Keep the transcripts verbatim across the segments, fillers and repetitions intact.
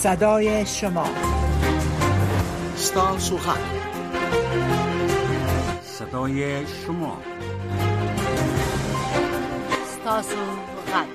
صدای شما، ستاسو غږ، صدای شما، ستاسو غږ.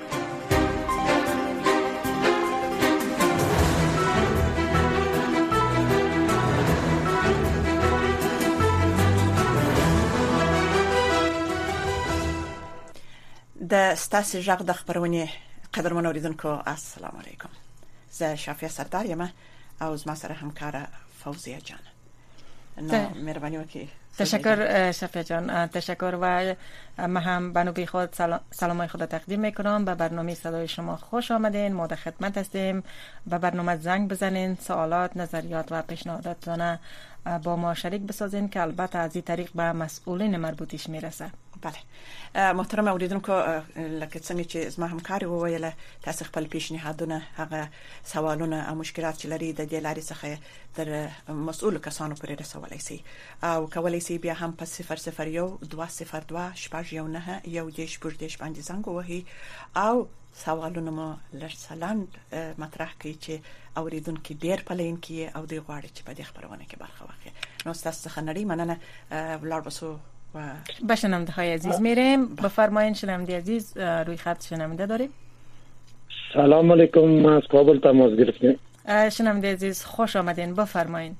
د ستاسو غږ د خبرونه قدرمن اوریدونکو السلام علیکم. زه شافیه سردار یم او زما سره همکاره فوزیه جان. نه مهربانی وکړئ. تشکر شفیع جان، تشکر و من هم به نوبه خود سلامای خود تقدیم میکنم. به برنامه صدای شما خوش آمدین. ما در خدمت هستیم. به برنامه زنگ بزنین، سوالات، نظریات و پیشنهاداتتون با ما شریک بسازین که البته از این طریق به مسئولین مربوطیش میرسه. بله محترم اوریدونکو، لکه څنګه چې زما همکاري وویله، تاسو خپل پیشنهادونه، هغه سوالونه او مشکلات چې لري د دې لارې څخه در مسؤل کسانو پورې رسولای شي او کولای شي بیا هم په صفر صفر یو دوه صفر دوه شپږ یو نه یو دیش پر دیش باندې زنګ ووهي او سوالونه مو لرسلاند مطرح کړي چې اوریدونکو ډیر پلین کې او دی غواړي چې په دې خبرونه کې برخه واخلي. نو تاسو څخه نړۍ مننه. ولار بسو به شنونده های عزیز میریم. بفرمایین شنونده عزیز، روی خط شنونده داریم. سلام علیکم، ما از کابل تماس گرفتیم. شنونده عزیز خوش آمدین، بفرمایین.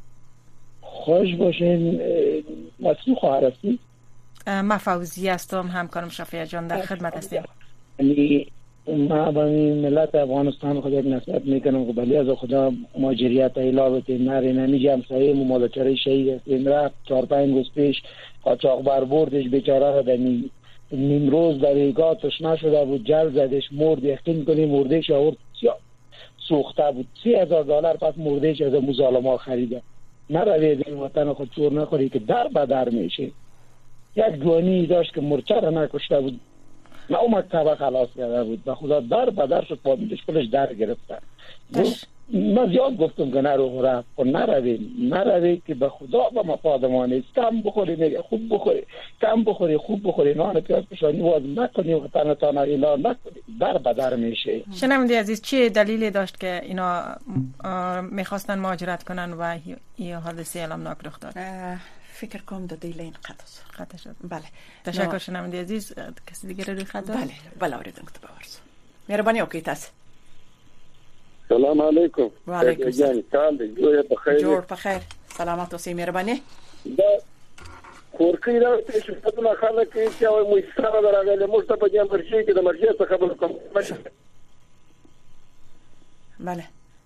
خوش باشین. مسئول خواهر هستی؟ ما فوزی هستم، همکارم شفیع جان، در خدمت هستیم. یعنی ما به ملت افغانستان خود یک نصیحت میکنم که بلی از خدا ماجریت ایلا نری نمی جمسایه ممالچاره شهید هستیم. رفت چهار پنج روز پیش قاچاق بر بردش، بیچاره را در نیمروز در ایگاه تشنه شده بود، جل زدش، مرد. یقین کنی مردش آورد سوخته بود. سی هزار دلار پس مردش از مظالما خریده. نروید این وطن خود چور نخوری که در بدر میشه. یک جوانی داشت که مرچه را نکشته بود، نه او مکتبه خلاص کرده بود، به خدا در بدر شد، پادیدش خودش در گرفته. من زیاد گفتم که نرو رفت و نروید نروید که به خدا به مفادمانه کم بخوری، میگه خوب بخوری، کم بخوری، خوب بخوری، نان پیاز پشانی واز نکنی، وطنتان اعلان نکنی، در بدر میشه. شنونده عزیز، چه دلیلی داشت که اینا میخواستن مهاجرت کنن و این حادثه الامناک رخ داد؟ فکر کنم د دې لین قطع قطع شد. بله تشکر شنونده عزیز. کسی دیگه روی خط داره؟ بله بله اوریدونکو ته باورس. مهرباني وکړئ تاسو. سلام علیکم. و علیکم السلام. کال دې جوړ په خیر. جوړ په خیر. سلامات اوسئ. مهرباني. دا کورکې راته چې فتنه خلک چې او مو سره راغله موږ ته په دې مرشي کې د مرشي څخه خبر کوم. بله.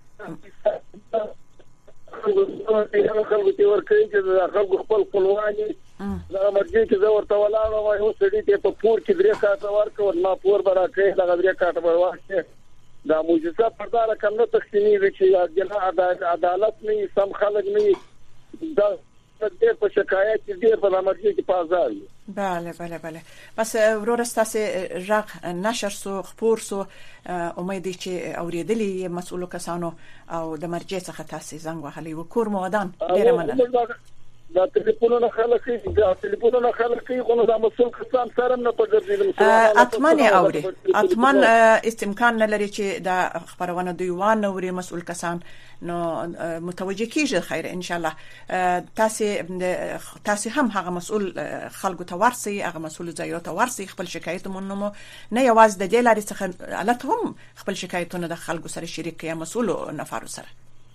خلکو ته ورکړي چې د خلکو خپل خپلواني دا مرګي چې زه ورته ولاړم او یو سړي ته په پور کې درې کاټه ورکړ، ما پور برا کړی دا درې کاټه ورواخه. دا معجزه پردار کم نه تخنی وی چې عدالت نه سم خلک نه دا د په شکایت دې په مرګي کې پازار. بله بله بله. بس ورور استاسه رغ نشر سو خبر سو امیدی چې اوریدلی مسئول کسانو او د مرجع څخه تاسو زنګ وهلی و کور مودان ډیره مننه. دا ټلیفونونه خلک دا ټلیفونونه خلک خو دا مسؤل کسان سره نه پدې. اتمن اوري اتمن استمکان نه لري چې دا خبرونه دوی وانه وري مسؤل کسان نو متوجه کیږي. خیر ان شاء الله تاسو تاسو هم هغه مسؤل خلکو ته ورسي، هغه مسؤل ځایو ته ورسي، خپل شکایت مونږ نه یواز د دې لارې څخه البته هم خپل شکایتونه د خلکو سره شریک کړئ، مسؤل نفر سره.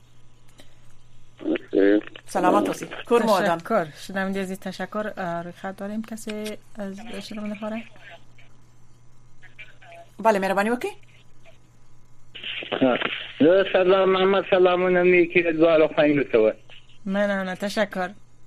سلامت اوسید. کور مودان. تشکر شنونده عزیز، تشکر. روی خط داریم کسی از شنونده خاره؟ بله مهربانی وکړئ. زه سلام محمد سلامونه میکی دوالو خاینو ته. مننه، تشکر.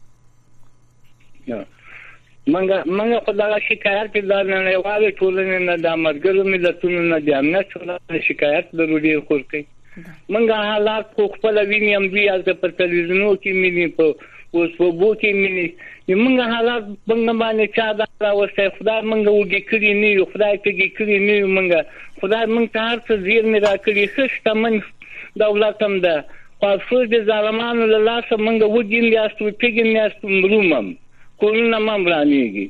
منګه منګه خدای شکایت د نړیوال ټولنې نه د مرګرو ملتونو نه د امنیت ټولنې شکایت ضروري خورکې. منګه حالات خو خپل وینم بیا از په تلویزیونو کې مینی په اوس په بو کې مینی منګه حالات څنګه باندې چا دا راوسته. خدای منګه وګی کړی نه، خدای ته کړی نه، منګه خدای منګ ته هر څه زیر نه راکړي. خشته من دولت هم ده خو افسوس د ظالمانو له لاسه منګه وګین یاستو پیګین یاستو مرومم کولونه مم رانیږي.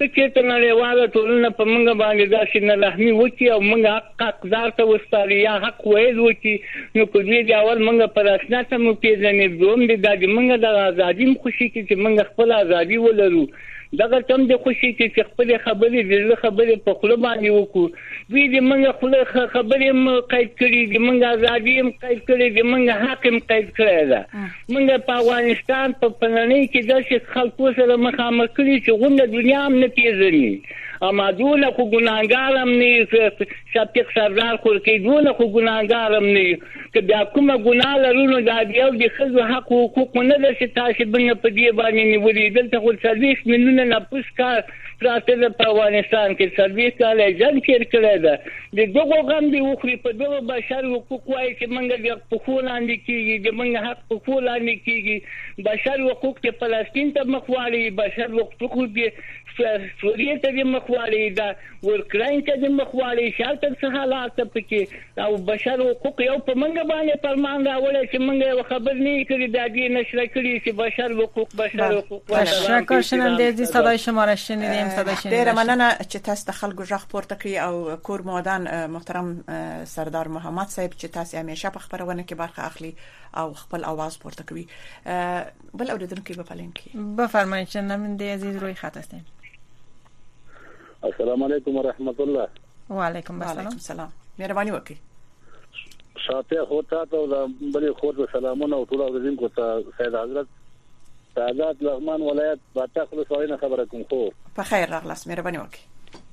که چېرته نړیواله ټولنه په موږ باندې داسې نارحمي وکړي او موږ حق حقدار ته وسپاري یا حق ویل وکړي نو په دې د اول موږ په رسمیت هم وپېژنې دوم دی دا د موږ دغه ازادي هم خوشي کړي چې موږ خپله ازادي ولرو دغه تم د خوشي کې چې خپل خبرې د زړه خبرې په خوله باندې وکړو دوی د موږ خوله خبرې هم قید کړي د موږ ازادي هم قید کړي د موږ حق هم قید کړی ده موږ په افغانستان په نړۍ کې داسې خلکو سره مخامخ کړي چې غونډه دنیا هم نه پېژني اما دونه خو ګناهګار هم نه شفیق سردار خورکۍ دونه خو ګناهګار هم نه که بیا کومه ګناه لرو نو دا د یو د ښځو حق و حقوق نه ده چې تاسې موږ په دې باندې نیولي دلته خو څلوېښت میلیونه نفوس کار پراته ده په افغانستان کې څلوېښت کاله یې جنګ تېر کړی ده د دغو غم دې وخوري په دغو بشر حقوق وایي چې موږ د پښو لاندې کېږي د موږ حق پښو لاندې کېږي بشر حقوق د فلسطین ته مخ واړوي بشر حقوق د سوریې ته د مخ واړوي دا اوکراین ته د مخ واړوي شاته څه حالات پکې او بشر حقوق یو په موږ باندې فرمان راوړی چې موږ یو خبر نه کړي دا دې نشره کړي چې بشر حقوق بشر حقوق تشکر شنونده عزیز صدای شما را شنیدیم صدای شنیدیم ډیره مننه چې تاسو د خلکو ژغ پورته کړی او کور مودان محترم سردار محمد صاحب چې تاسو همیشه په خبرونه کې برخه اخلي او خپل आवाज پورته کوي بل اوریدونکو په پالین کې بفرمایئ شنونده عزیز روی خط هستین السلام علیکم و رحمت الله و علیکم السلام سلام مهرباني وکړئ شاته هوتا ته بلې خور سلامونه او ټول اوریدونکو ته سید حضرت سعادت لغمان ولایت باتا خلصوینه خبره کوم خو په خیر راغلاس مهرباني وکړئ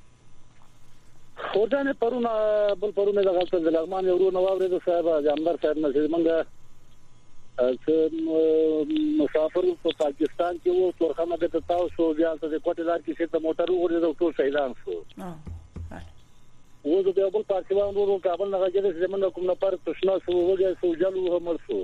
خدانه پرونه بل پرونه دغه څه د لغمان یو ورو نواب رضا صاحب جامدار صاحب نه منګه مسافر په پاکستان کې وو تورخانه د تاسو بیا ته د کوټه لار کې څه موټر وګورئ د ټول شهیدان شو وو د یو بل پاکستان ورو کابل نه راځي چې موږ کوم نه پر تشنا شو وګورئ سو جلو هم شو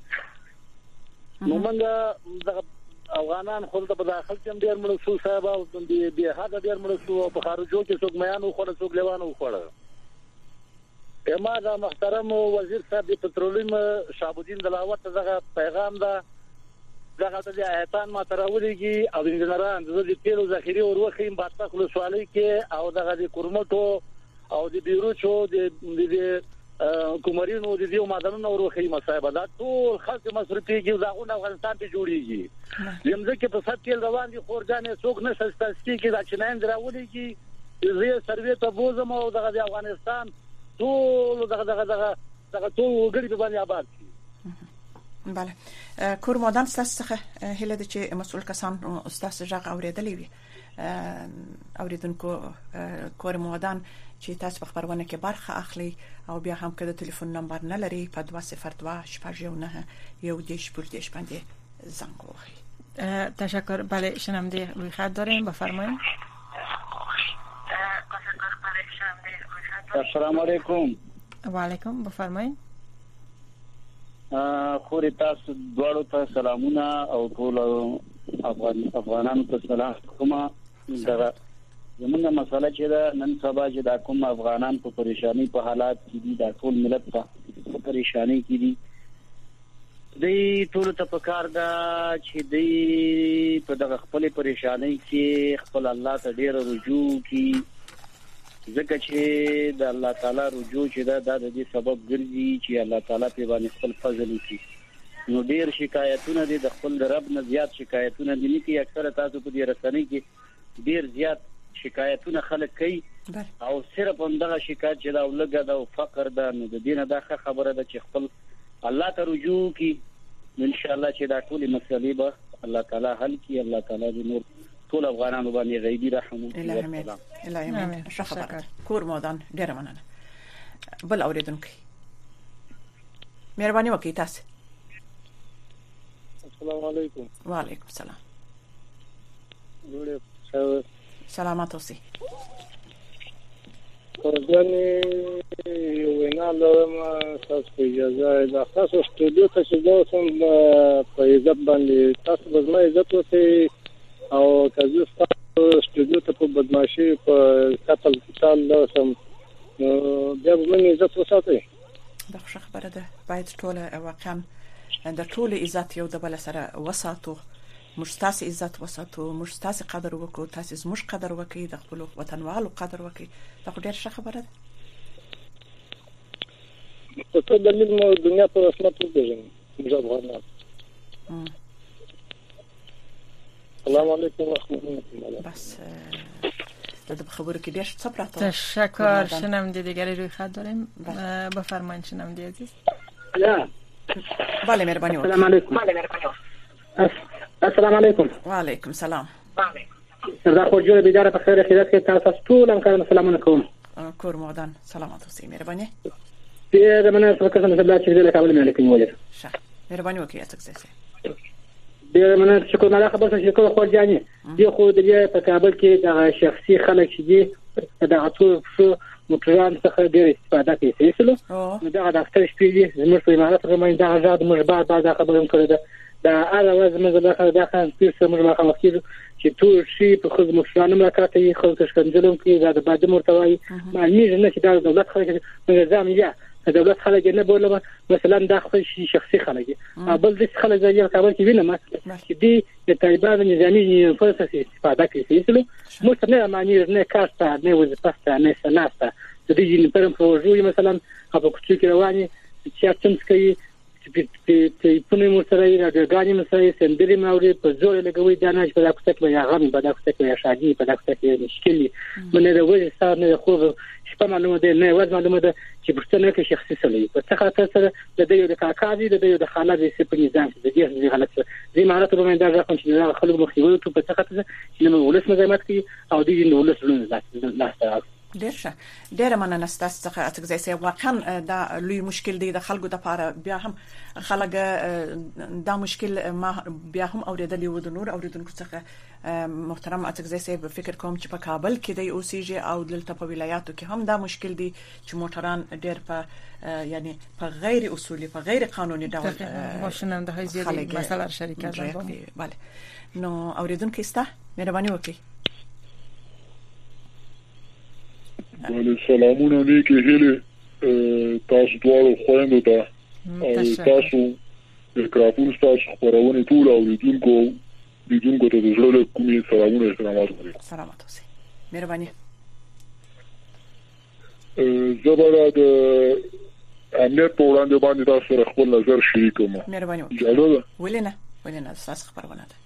نو موږ د افغانان خپل په داخل کې ډیر مړ شو صاحب او د به هغه ډیر مړ شو په خارجو کې څوک میانو خور څوک لیوانو خور اما دا محترم وزیر صاحب د پټرولیم شهاب الدین دلاوت دغه پیغام دا دغه د ایتان ما تراولېږي او د انجنیران د تیلو ذخیره او وروخیم باطه خلص والی کې او دغه د کورمټو او د بیروچو د د کومرینو د دیو مادنونو وروخیم صاحب دا ټول خلک مصرفيږي داغه افغانستان ته جوړیږي زموږ کې په سات کې روان دي خورګانې څوک نشه ستاسو کې دا چنان دراولېږي زه سروي ته بوزم او دغه د افغانستان ټول دغه دغه دغه دغه ټول وګړي په باندې آباد شي بله کور مودان ستاسو هله د چې مسؤل کسان استاد ژغ اوریدلې وي اوریدونکو کور مودان چې تاسو په خبرونه کې برخه اخلي او بیا هم کده ټلیفون نمبر نه لري په دوه صفر دوه شپږ یو نه یو دیش پول دیش باندې زنگ وهي تشکر بله شنونده روی خط داریم بفرمایید السلام علیکم و علیکم بفرمایید خوري تاسو دواړو ته سلامونه او ټول افغان افغانانو ته سلام کوم دا زمونږه مسله چې دا نن سبا چې دا کوم افغانان په پریشانی په حالات کې دي دا ټول ملت په پریشانی کې دي د ټول ته پکار دا چې د په دغه خپل پریشانی کې خپل الله ته ډیر رجوع کی ځکه چې د الله تعالی رجوع چې دا د دې سبب ګرځي چې الله تعالی په باندې خپل فضل وکړي نو ډیر شکایتونه دي د خپل رب نه زیات شکایتونه دي نه کې اکثره تاسو په دې رسنۍ کې ډیر زیات شکایتونه خلک کوي او صرف همدغه شکایت چې دا ولګه دا فقر ده نو د دینه دا خبره ده چې خپل الله ته رجوع کی ان شاء الله چې دا ټول مسلې به الله تعالی حل کړي الله تعالی دې نور ټول افغانانو باندې غیبی رحم وکړي الله امين شکر کور مودان ډیر مننه بل اوریدونکو مهرباني وکړئ تاسو السلام علیکم وعلیکم السلام جوړه سلامات اوسئ ځنې وینا لرم تاسو اجازه ده تاسو سټوډیو ته چې دا سم په عزت باندې تاسو به زما عزت وکړئ او تاسو سټوډیو ته په بدمعشي په قتل قتال له سم بیا به موږ عزت وساتئ دا ښه خبره ده باید ټول واقعا د ټول عزت یو د بل سره وساتو موږ تاسو عزت وساتو، موږ تاسو قدر وکړو، تاسو زموږ قدر وکړئ، د خپل وطنوالو قدر وکړئ. دا خو ډېر ښه خبره ده. په څه دلیل مو دنیا په رسمیت وپېژنو موږ افغانان. السلام علیکم ورحمة الله. بس د خبرو کې ډېر څه پراته. تشکر. شنونده دیگری روی خط داریم. بفرمایید شنونده عزیز. یا بله مهربانی وکړئ. السلام علیکم. السلام علیکم. و علیکم سلام. سردار خورجو بیدار په خیر خیرات کې تاسو ټول همکارانو سلامونه کوم. کور مودان سلامات اوسئ. مهرباني. ډېر مننه څنګه څنګه الله چې له کابل مې لیکم وایي. ښه مهرباني وکړئ تاسو څه. ډېر مننه شکر مله خبر څه شکر خورجاني. دی خو د دې په کابل کې د شخصي خلک چې دي د اټو موټران څخه ډېر استفاده کوي. سلو نو دا د اختر شپې دي زموږ په امارات کې باندې دا آزاد موږ بعد بعد خبرم کړی ده. دا اواز موږ د دا خان پیر سره موږ مخامخ کیږو چې ټول شي په خود مشرانو مراکته یې خلک شکنجلون کې دا د بعد مرتوي معلومي نه چې دا دولت خلک نظام یا دولت خلک نه بوله مثلا دا خو شخصي خلک بل د خلک ځای کابل کې وینم چې دی د طالبانو نظامی فرصت استفاده کوي. سلو موږ نه معنی نه کارته نه وظیفه نه سناسته د دې جن پرم پروژو مثلا په کوڅه کې رواني چې څنګه کوي په پونه مو سره د غاني مسایې سندري ماوري په زور لګوي دا نه په دغه څه کې یا غم په دغه څه کې یا شادي په دغه څه کې مشکلي منه د وځي ستاره نه خو شپه معلومه ده نه وځ معلومه ده چې پښتنه کې شخصي سلې په څه خاطر سره د دې د کاکاوي د دې د خاله د سپې نظام د دې د غلط دي مهارت په منځ دا کوم چې دا خلک مخېوي ته په څه خاطر چې نو ولس مزاحمت کوي او دې نو ولس لونه لاس ډېر ښه. ډېره مننه ستاسو څخه اڅکزی صاحب. واقعا دا لوی مشکل دی د خلکو د پاره. بیا هم خلک دا مشکل ما بیا هم اوریدلی و د نور اوریدونکو څخه. محترم اڅکزی صاحب فکر کوم چې په کابل کې دی اوسېږي او دلته په ولایاتو کې هم دا مشکل دی چې موټران ډېر په یعنی په غیر اصولي په غیر قانوني ډول ماشیننده های زیاتې مسله شریکت دي. بله نو اوریدونکو استا مهرباني وکړئ. بله سلامونه نیکی هیله تاسو دوارو خویندو ته او تاسو اکرافون تاسو خبرونه ټول اوریدونکو لیدونکو ته د زړه کومې سلامونه احترامات لري. سلامات اوسئ. مهرباني. زبره د امنیت په وړاندې باندې تاسو سره خپل نظر شریکوم. مهرباني وکړئ. ولنه ولنه تاسو خبرونه ده.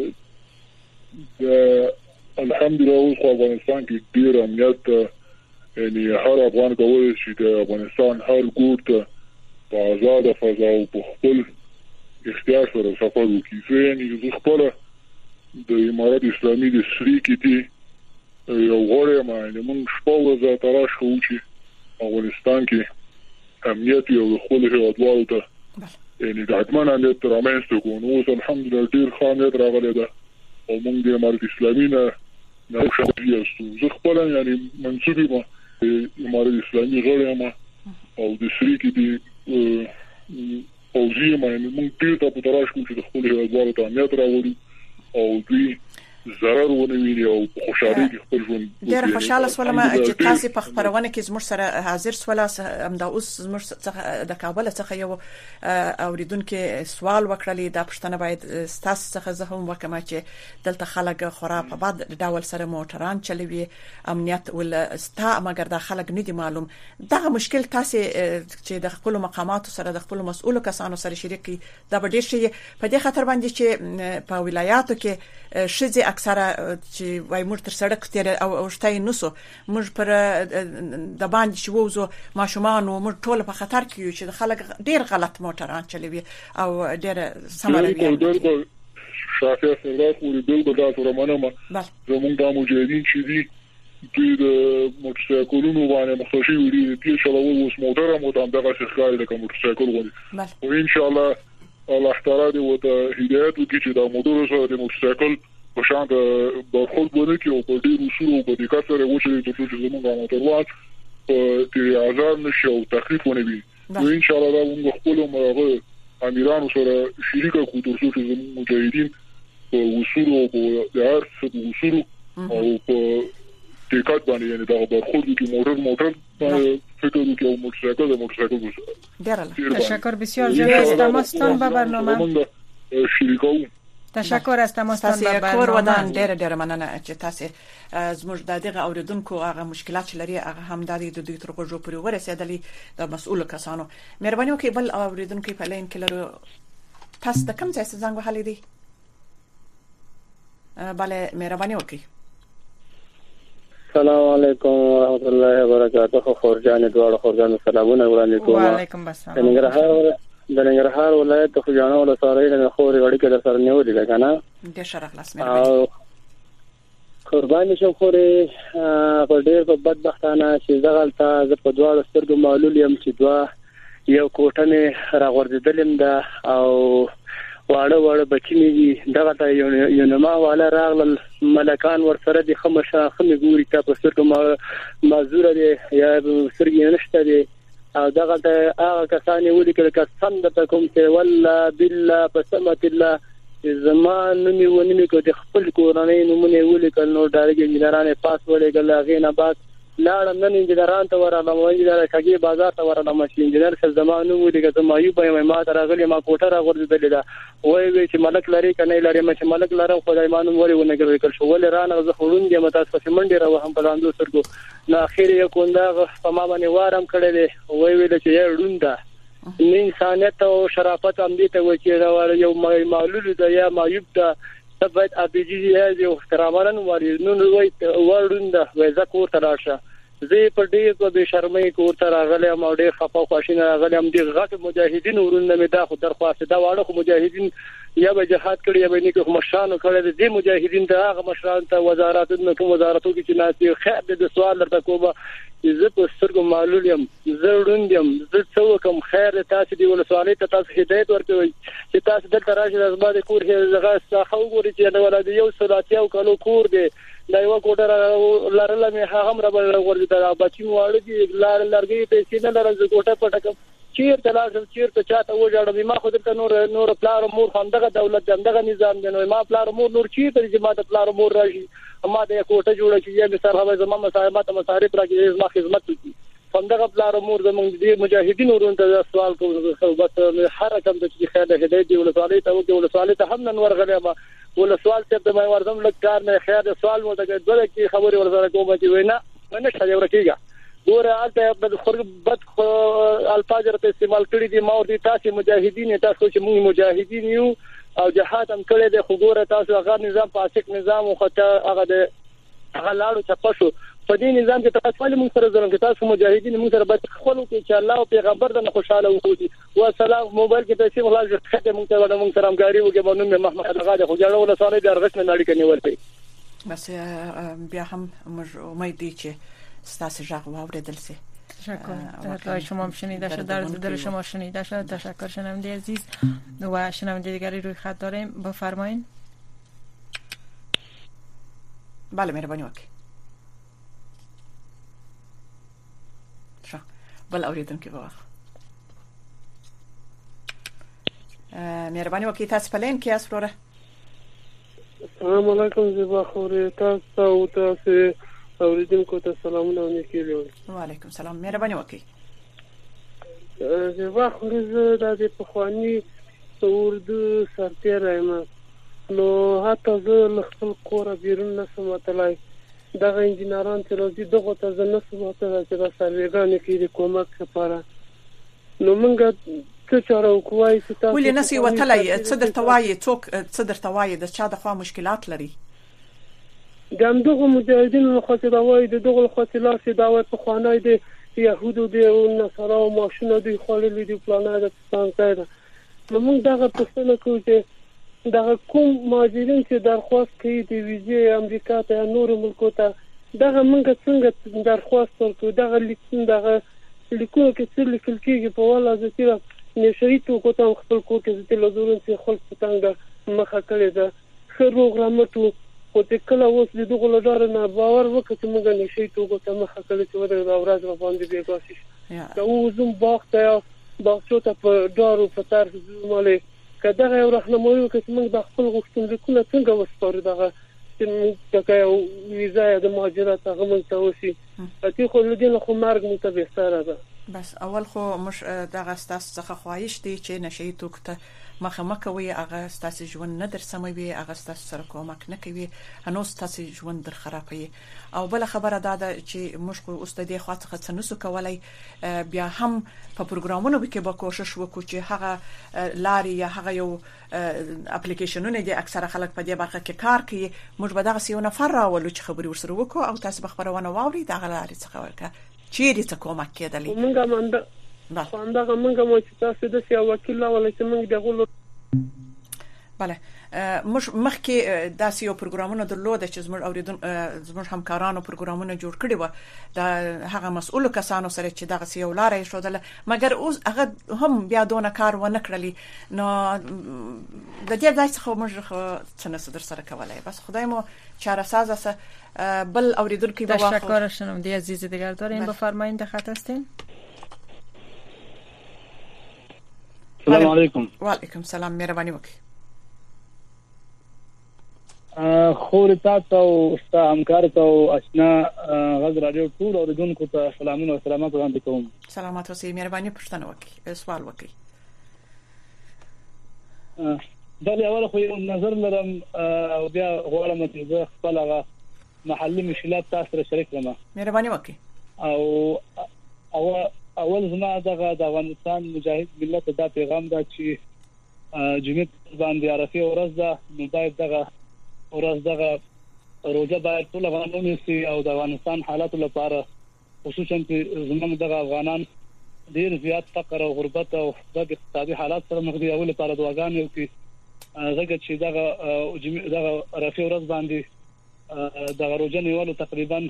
الحمدلله اوس افغانستان کې ډیر امنیت یعنی هر افغان کولی شي د افغانستان هر ګوټ ته په آزاده فضا او په خپل اختیار سره سفر وکړي. زه یعنې زه خپله د امارت اسلامي د سري کې دي یو غړی یم. یعنې موږ شپه ورځه تلاش کوو چې افغانستان کې امنیت یو د خپلو هېوادوالو ته یعنې د حتما امنیت رامنځته کړو. نو اوس الحمدلله ډېر ښه امنیت راغلی ده او موږ د امارت اسلامي نه نوښتي یاستو. زه خپله یعنې منصوب یم امارت اسلامي غړی یم او د سري کې دي پوځي یم. یعنې موږ ډېر ته په تلاش کوو چې د خپلو هېوادوالو ته امنیت راوړو او دوی ضرر ونه ویني او په خوشحالۍ کې خپل ژوند. ډېره خوشحاله شولم چې تاسو په خبرونه کې زموږ سره حاضر سوله. همدا اوس زموږ څخه د کابل څخه یو اوریدونکو سوال وکړلی. دا پښتنه باید تاسو څخه زه هم وکم چې دلته خلک خورا په بد ډول سره موټران چلوي امنیت ول ستا مګر دا خلک نه دي معلوم. دا مشکل تاسو چې د خپل مقاماتو سره د خپل مسؤلو کسانو سره شریکي دا به ډېر شي په دې خاطر باندې چې په ولایاتو کې شذ اکثره چې وای موږ تر سړک تیر او شتای نوسو موږ پر د باندې شووزو ماشومان او موږ ټول په خطر کې یو چې خلک ډیر غلط موټران چلوي او ډیر سمروي. شافعي سره پوری بل بدا سره منما زمونږ د مجاهدین چې دي دوی د موټرسایکلونو باندې مخشي وي دي چې شلو اوس موټر مو ته دغه ښکاري د موټرسایکل غوړي او ان شاء الله الله تعالی دې وته هدایت وکړي چې دا موټر سره د موټرسایکل په شان د برخورد ونه کې او په دې اصول او په دقت سره وشي چې زموږ موټروان په دې آزاد نشي او تخفیف ونه وي. نو ان شاء الله دا موږ خپل مرغه امیرانو سره شریک کوو ترڅو چې زموږ مجاهدین په اصول او په هر څه په اصول او په دقت باندې یعنی دا برخورد کې موټر موټر فکر وکړي او موټرسایکل د موټرسایکل تشکر بسیار جناب دماستان به برنامه شریکو. تشکر از تماستان به برنامه. کور ودان ډېر ډېر مننه چې تاسو زموږ د دغه اوریدونکو هغه مشکلات چې لري هغه هم د دې د دوی تر غوږو پورې ورسېدلې د مسؤل کسانو. مهرباني وکړئ بل اوریدونکو په لین کې لرو. تاسو د کوم ځای څخه زنګ وهلی دی؟ bale مهرباني وکړئ. السلام علیکم ورحمۃ اللہ وبرکاتہ. خورجان دوړ خورجان سلامونه وړاندې کوم. وعلیکم السلام. ننګرهار د ننګرهار ولایت د خجانو ولسوالۍ د خوري غړي کې د سر نیولې ده کنه. د شرف لاس مهرباني. قرباني شم خوري په ډېر په بدبختانه چې زغلته ز په دواړو سترګو معلول يم چې دوا یو کوټنه راغورځیدلم ده او واړه واړه بچی دي دغه ته یو نما والا راغل ملکان ور سره دي خمشه خمه ګوري ته په سترګو مازور دي یا سترګې نشته دي او دغه ته هغه کسان ولي کړه قسم د کوم ته والله بالله بسمت الله زمان نومي ونیمه کو د خپل کورنۍ نمونه ولي کړه نو ډارګي انجنیرانه پاس ولې کړه غینه بعد لاړم نن انجنیران ته ورغلم او انجنیر کګي بازار ته ورغلم چې انجنیر څه زمانو ولي کړه ما یو به ما راغلی ما کوټه راغورځېدل دا وای وای چې ملک لري کنه لري ما چې ملک لرم خدای مانو وري ونه کړل شو ولې رانه زه خورون دي متاس په منډه راو هم په لاندو سرګو نو اخر یو کوندا په ما باندې وارم کړل وای ویل چې یې ډوندا انسانیت او شرافت هم دي ته و چې یو معلول ده یا معیوب ده باید ابيجي یو احترامن وري نو وای ورډوندا وای زکور تراشه زه په دې په بے شرمۍ کور ته راغلم او ډېر خپه خواشینه راغلم د غټ مجاهدین ورونه مې دا خو درخواست دا واړه خو مجاهدین یا به جهاد کړی یا به نیکه مشرانو کړی دي مجاهدین ته هغه مشران ته وزارت نو کوم وزارتو کې چې ناسي خیر د سوال درته کومه زه په سترګو معلول یم زه وړوندم زه څو کوم خیر تاسو دی ولسوالۍ ته تاسو هدایت ورکوي چې تاسو دلته راشي د زما د کور هغه څخه وګورئ چې دا ولادي یو سلاتي او کلو کور دی دا یو کوټه لارله مې هغه را ورته دا بچی واړه دي لار لارګي پیسې نه لرم کوټه پټکم چیر تلاشم چیر ته چاته وځړم ما خو درته نور نور پلار مور خندغه دولت دغه نظام دی نو ما پلار مور نور چی ته چې ما د پلار مور راشي ما د کوټه جوړه چې یې مثال هغه زما مصاحبات مصارف راکې ما خدمت کوي خندغه پلار مور زمونږ دي مجاهدین ورونته سوال کوم بس هر کوم د خیر هدایت دی ولسوالۍ ته او ولسوالۍ ته هم نن ورغلی ما ول سوال ته د مې ورزم لک کار نه خیر سوال مو دغه دغه کی خبري ورسره کوم چې وینا نه شته ورکیږي ګوره البته په خربت الفاظ ته استعمال کړی دي ما ورته تاسو مجاهدین تاسو چې موږ مجاهدین یو او جهاد هم کړی دی خو ګوره تاسو هغه نظام پاسک نظام او خطا هغه د هغه لاړو چپشو په دې نظام کې تاسو ولې موږ سره ظلم کې تاسو مجاهدین موږ سره باید خپلو کې چې الله او پیغمبر د خوشاله وکړي او سلام موبایل کې تاسو خلاص خدای موږ ته موږ سره همکاري وکړو باندې محمد غاده خو جوړه ولا سره د ارغښت نه اړیکه نیول شي بس بیا هم موږ امید دي چې ستاسو ژغ واوریدل شي. تشکر. در شما شنیده شد در دل شما شنیده شد. تشکر شنونده عزیز و شنونده دیگری روی خط داریم بفرمایید. بله مهربانی وکړئ. ښه بل اوریدونکي به واخ مهرباني وکړئ تاسو په لین کې یاست وروره. السلام علیکم زیبا خوري تاسو او تاسو اوریدونکو ته سلامونه او نیکی لرم. وعلیکم سلام مهرباني وکړئ. زیبا خوري زه د پخوانی اردو سرتیری یم نو حتی زه خپل کور بیرون نسم وتلای دغه انجینران چې راځي دغه ته زه نسم وتلای چې د سروېګانې کې د کومک لپاره نو موږ څه چاره وکوای چې تاسو ولې نسی وتلای څه درته وایي څوک څه درته وایي د چا د خوا مشکلات لري ګم دغه مجاهدینو خاطر وایي د دغه خاطر لاسي دا وایي په خوانای دي يهودو دي او نصارا او ماشونه دي خالي دي پلانه د څنګه ده نو موږ دغه پوښتنه کوو چې دغه کوم مهاجرین چې درخواست کوي د ویزې امریکا ته یا نورو ملکو ته دغه موږ څنګه درخواست ورکوو دغه لیکون دغه لیکونه کې څه لیکل کېږي په والا ځکه نشي توکو ته خپل کور کې د تلویزیون چې خلک څنګه مخه کړی ده خروغ رامټو خو د کله اوس د دغه لاره نه باور وکړي چې موږ نشي توکو ته مخه کړی چې ودرې دا ورځ باندې بیګاسي دا وزم باغ ته باغچو ته په دارو په طرف مالې کله یو راهنمایي وکړي چې موږ د خپل غوښتنلیکونه څنګه وسپارو دغه چې موږ یو ویزا د مهاجرت هغه موږ ته وشي چې خو لدین خو مرګ مو ته به سره ده بس اول خو مش دغه ستاسو څخه خواهش دی چې نشي توک ته مخه مکوي هغه ستاسو ژوند نه در سموي هغه ستاسو سره کومک نه کوي انو ستاسو ژوند در خرابوي او بل خبره ده چې موږ خو اوس د دې خاطر څه نسو کولای بیا هم په پروګرامونو کې به کوشش وکړو چې هغه لاري یا هغه یو اپلیکیشنونه دي اکثره خلک په دې برخه کې کار کوي موږ به دغه یو نفر راولو چې خبري ورسره وکړو او تاسو به خبرونه واوري دغه لاري څخه ورکه چیرې څه کومک کېدلی مونږه منده خواندغه مونږه مو چې تاسو د سیاو وکیل ولا چې مونږ دغه بله مش مخکې داسې یو پروګرامونه درلوده چې زموږ اوریدون زموږ همکارانو پروګرامونه جوړ کړي و د هغه مسؤل کسانو سره چې دغه یو لارې شودله مګر اوس هغه هم بیا دونه کار ونه کړلی نو د دې ځای څخه موږ څنګه در سره کولای بس خدای مو چاره ساز است بل اوریدونکو به واخو تشکر شنم دی عزیز دیگر دارین بفرمایید در خط هستین السلام علیکم و علیکم السلام مهرباني وکړئ خور تاسو او همکار ته آشنا غږ رادیو ټول اوریدونکو ته سلامونه او سلامات وړاندې کوم سلامات اوسئ مهرباني پوښتنه وکړئ سوال وکړئ دا اول خو یو نظر لرم او بیا غواړم چې زه خپل هغه محلي مشکلات تاسو سره شریک کړم مهرباني وکړئ او او اول زما دغه د افغانستان مجاهد ملت دا پیغام دا چې جمعیت باندې عرفه ورځ ده نو باید دغه ورځ دغه روزه باید ټول افغانانو سي او د افغانستان حالات لپاره خصوصا چې زموږ دغه افغانان ډیر زیات فقر او غربت او د اقتصادي حالات سره مخ دي او لپاره دعاګانې وکړي زګه چې دغه دغه عرفه ورځ باندې دغه روزه نیولو تقریبا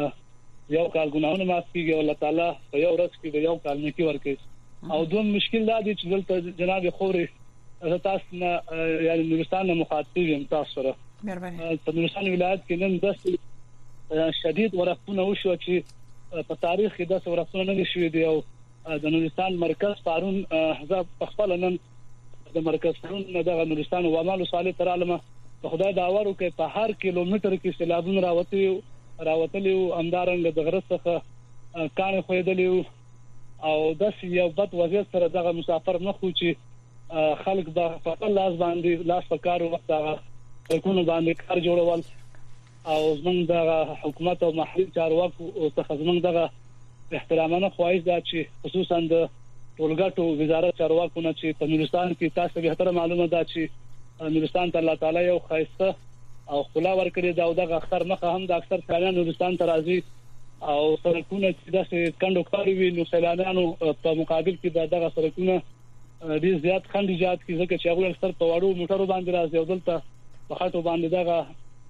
یو کال ګناونه معاف کیږي او الله تعالی په یو ورځ کې د یو کال نیکی ورکړي او دوم مشکل دا دی چې دلته جناب خوري تاسو نه یعنی نورستان نه مخاطب یم تاسو سره مهرباني په نورستان ولایت کې نن داس شدید ورښتونه وشو چې په تاریخ کې داس ورښتونه نه شوي دی او د نورستان مرکز پارون حزب خپل نن د مرکز پارون نه د نورستان او اعمال صالح تر علمه خدای دا ورو کې په هر کیلومتر کې سیلابونه راوتی راوتلی او امدارنګ د غرض څخه کان خویدلی او د یو بد وضعیت سره دغه مسافر مخو چې خلک د خپل لاس باندې لاس په کار وخت هغه کوم باندې کار جوړول او زمونږ د حکومت او محلي چارواکو او تخزمنګ دغه احترامانه خواهش دا چې خصوصا د ټولګټو وزارت چارواکو نه چې په نورستان کې تاسو به تر معلومه ده چې نورستان ته الله تعالی یو خاصه او خلا ورکړي دا او دغه اختر مخه هم د اکثر سیلانیان نورستان ته راځي او سرکونه چې داسې کندو کاری وي نو سیلانیانو په مقابل کې دغه سرکونه ډیر زیات خند ایجاد کی ځکه چې هغه اکثر په وړو موټرو باندې راځي او دلته په خاطر باندې دغه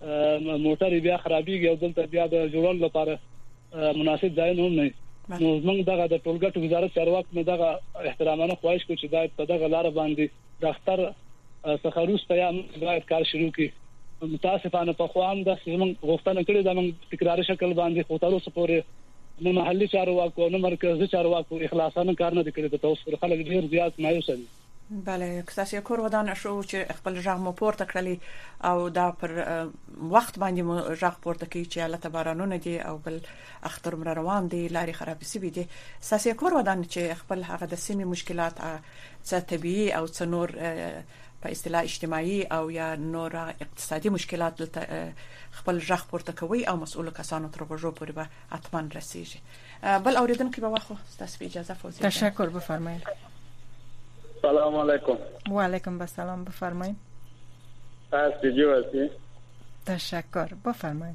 موټر بیا خرابېږي او دلته بیا د جوړول لپاره مناسب ځای نه نه نو زمونږ دغه د ټولګټو وزارت چارواکو نه دغه احترامانه خواهش کوي چې دا په دغه لار باندې د اختر څخه وروسته یا باید کار شروع کړي متاسفانه په خو هم د زمونږ غوښتنه کړې ده موږ تکراري شکل باندې خو تر اوسه پورې نو محلي چارواکو نو مرکزي چارواکو اخلاصانه کار نه کوي د تاسو خلک ډیر زیات مایوس دي بله کساسی کور ودان شو چې خپل ژغ مو پورته کړلی او دا پر وخت باندې مو ژغ پورته کوي چې الله تبارانونه دي او بل اختر مر روان دي لاري خراب سي دي ساسی کور ودان چې خپل هغه د سیمه مشکلات څه طبيعي او څه نور په اصطلاح اجتماعي او یا نور اقتصادي مشکلات خپل ژغ پورته کوي او مسؤل کسانو تر وژو پورې به اتمن رسیږي بل اوریدونکو به واخو تاسو اجازه فوزي تشکر بفرمایید سلام علیکم و علیکم السلام بفرمایید تاسو جوړی تشکر بفرمایید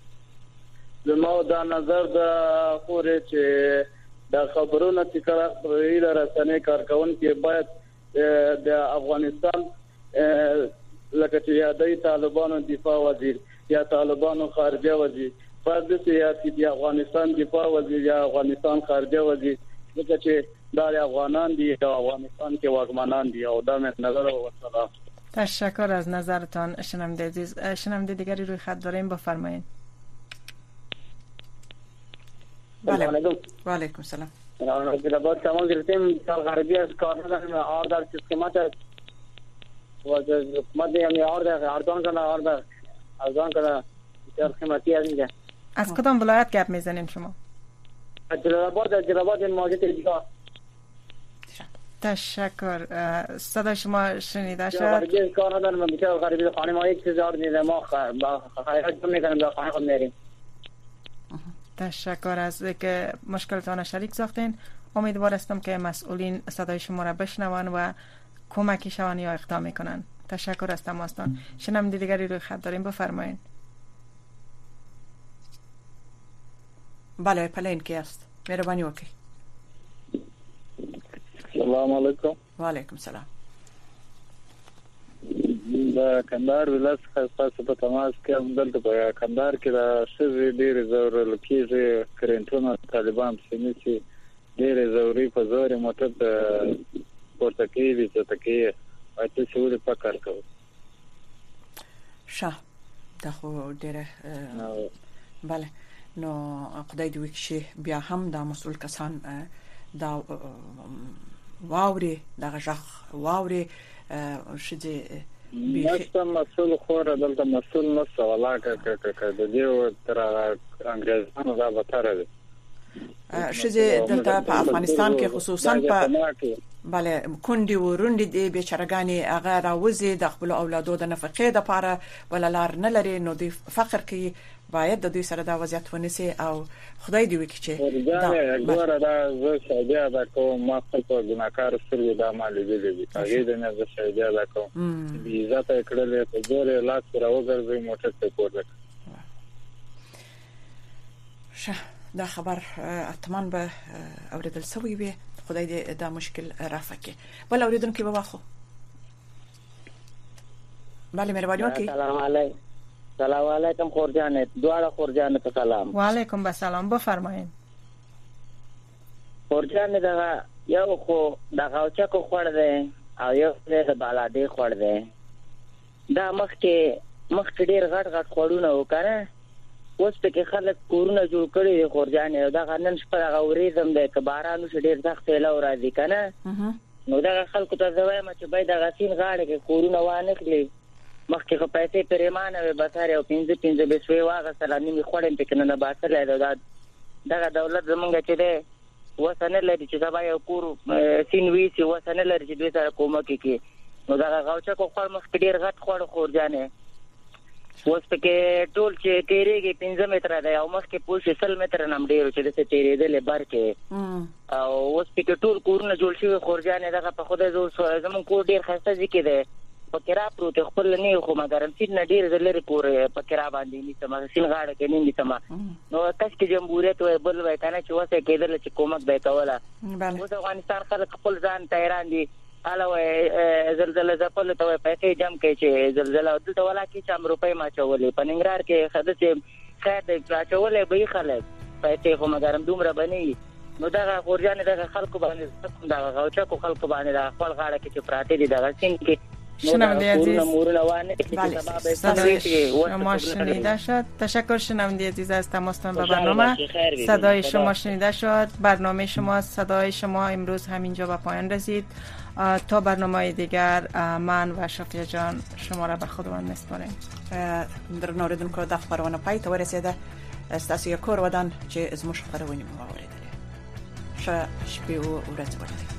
زموږ د نظر د خوري چې د خبرونو چې کړه خبري رسنۍ کارکون کې باید د افغانستان لکه چې یادای طالبانو دفاع وزیر یا طالبانو خارجه وزیر فرض سیاسي د افغانستان دفاع وزیر یا افغانستان خارجه وزیر لکه چې دا افغانان دي او افغانستان کې واکمنان دي او دا مې نظر ورسره تشکر از نظرتان شنونده عزیز شنونده دیگری روی خط داریم بفرمایید بله و علیکم السلام رابط تمام گرفتیم سال غربی از کار نداریم آر در قسمت و حکومت یعنی آر در اردان کنه آر در ارزان کنه بسیار قیمتی از اینجا. از کدام ولایت گپ میزنین شما؟ جلال آباد جلال آباد مواجهه اینجا. تشکر. صدای شما شنیده شد. غریبی کار ندارم، من بیچاره غریبی خانه ما یک چیز آورد دیدم، ما خیرات جمع میکنیم در خانه خود میریم. تشکر از که مشکلتان شریک ساختین. امیدوار هستم که مسئولین صدای شما را بشنوند و کمکی شوند یا اقدام کنند. تشکر از تماستان. شنونده دیگری روی خط داریم، بفرمایید. بله پلین کی است؟ مهربانی وکړئ. السلام علیکم. و علیکم سلام. د کندهار ولایت خاصه په تماس کې هم دلته په کندهار کې د شذې ډېرې ضرورت کېږي کرنټونه طالبان سیمې چې ډېرې ضروري په زور موټر د پورته کېږي چې تکي اته څوري پکار کوي. شه دا خو ډېره بله نو خدای دې وکړي بیا هم دا مسؤل کسان دا واوري دا غږ واوري شدي نسته مسؤل خو را دلته مسؤل نه سوالا که د دې تر انګريزانو دا وتره دي شدي دلته په افغانستان کې خصوصا په بله کندي وروندي دي بیچارهګانی هغه راوځي د خپل اولادو د نفقې لپاره وللار نه لري، نو د فقر کې باید د دوی سره دا وضعیت ونیسي او خدای دې وکړي چې دا ګوره دا زه شایده دا کوم ما خپل ګناکار سره د عمل دي هغه د نه زه شایده دا کوم دې عزت کړل په جوړه لاس را وګرځي موټر ته پورته. شه دا خبر اتمن به اوریدل سوی وي، خدای دې دا مشکل رافع کړي. بل اوریدونکو به واخو. بله مهرباني وکړئ. سلام علیکم. سلام علیکم خورجان، دواړه خورجان ته سلام. و علیکم السلام، بفرمایئ. خورجان دا یو خو دا غوچکو خور دی او یو د بالادې خور دی. دا مخکې مخکې ډیر غټ غټ خورونه وکړه، اوس په خلک کورونه جوړ کړي دي خورجان. دا غنن شپه دا اوریدم د کبارانو شه ډیر سخت له راځي کنه، نو دا خلکو ته زوایم چې باید د غسین غاړه کې کورونه وانه کړي. مخکې خو پیسې پرېمانه وي بساره او پنځه پنځه بسوي واغستل نیمه خوړم پکې نه باسل دا دغه دولت زمونږ چې ده وسنه لري چې سبا یو کور سین وی سي وسنه لري چې دوی سره کومه کې نو دا غوچا کو خور مخکې ډیر غټ خور خورجانې اوس پکې ټول چې کېریږي پنځه متره دی او مخکې پوښ سل متره نم ډیر چې د تیرېدل بار کې او اوس پکې ټول کورونه جوړ شوی خورجانې دغه په خوده زور زمون کور ډیر خسته ځکه ده پکرا پروت خپل نه خو مګرم چې نډیر زلری کور پکرا باندې نیسه سین غاړه کې نه نیسه نو تاسو کې جمهوریت وای بل وای کنه چې وسه کېدل چې کومک به کوله اوس افغانستان خلک خپل ځان تیران دي اله وای زلزلہ ځپل ته وای پیسې جمع کوي چې زلزلہ دلته ولا کې چې ام روپۍ ما چولې پننګرار کې خدای چې خیر دې چولې به خلک پیسې خو مګرم دومره بني نو دا خورجان د خلکو باندې دا غوچا کو خلکو باندې د خپل غاړه کې چې پراته دي دا سین کې شنونده عزیز شما شنیده شد. تشکر شنونده عزیز از تماستان به برنامه. صدای شما شنیده شد. برنامه شما صدای شما امروز همینجا به پایان رسید. تا برنامه دیگر من و شفیه جان شما را به خودمان میسپاریم. در نوردن که دخ پروانه پای تو رسیده استاسیه کور ودان چې زموږ خبرونه مو اوریدلې. ښه شپه او ورځ ولرئ.